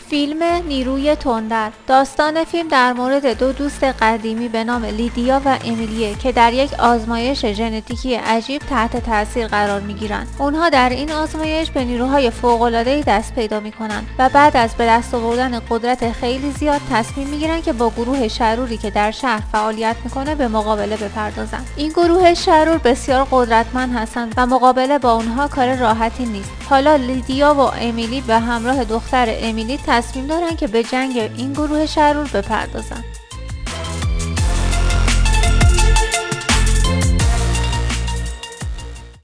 فیلم نیروی تندر. داستان فیلم در مورد دو دوست قدیمی به نام لیدیا و امیلیه که در یک آزمایش ژنتیکی عجیب تحت تاثیر قرار میگیرند. اونها در این آزمایش به نیروهای فوق‌العاده‌ای دست پیدا میکنند و بعد از به دست آوردن قدرت خیلی زیاد تصمیم میگیرن که با گروه شروری که در شهر فعالیت میکنه به مقابله بپردازند. این گروه شرور بسیار قدرتمند هستند و مقابله با اونها کار راحتی نیست. حالا لیدیا و امیلی به همراه دختر امیلی تصمیم دارن که به جنگ این گروه شرور بپردازن.